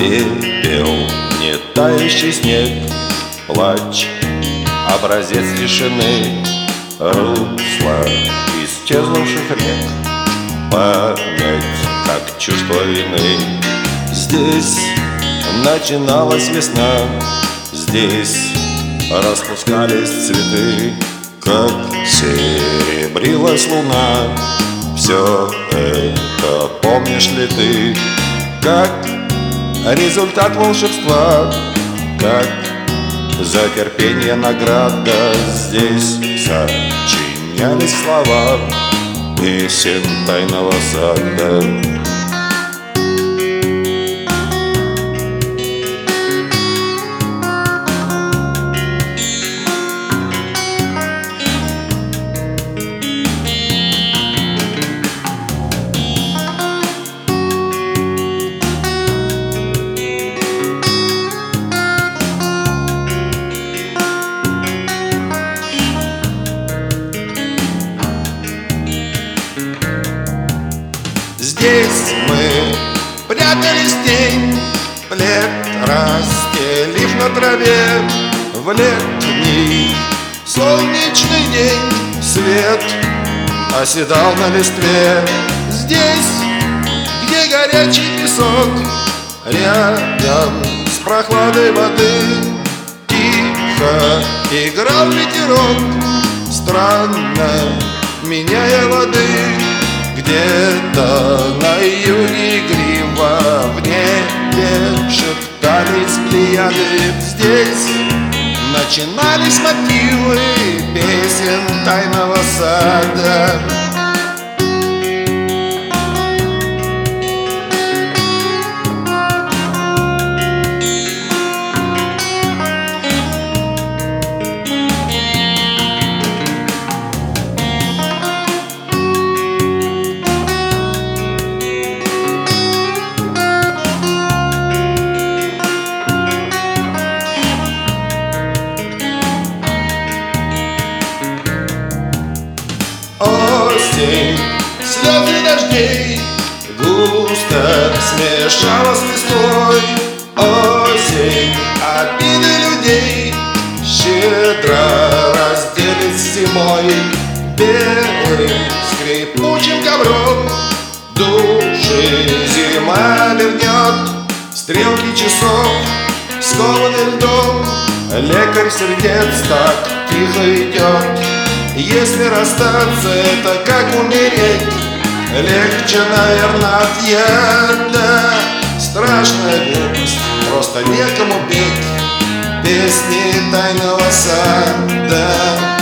Пепел, не тающий снег, плач, образец тишины, русло исчезнувших рек, память, как чувство вины. Здесь начиналась весна, здесь распускались цветы, как серебрилась луна. Все это помнишь ли ты, как результат волшебства, как за терпение награда? Здесь сочинялись слова песен тайного сада. Здесь мы прятались в тень, плед расстелив на траве. В летний солнечный день свет оседал на листве. Здесь, где горячий песок, рядом с прохладой воды, тихо играл ветерок, странно меняя лады. Где-то на юге игриво в небе шептались плеяды. Здесь начинались мотивы песен тайного сада. Осень, слезы дождей густо смешалась с листвой. Осень, обиды людей щедро разделит с зимой. Белым скрипучим ковром души зима вернет. Стрелки часов скованы льдом, лекарь сердец так тихо идет. Если расстаться, это как умереть, легче, наверное, от яда. Страшная глупость, просто некому петь песни тайного сада.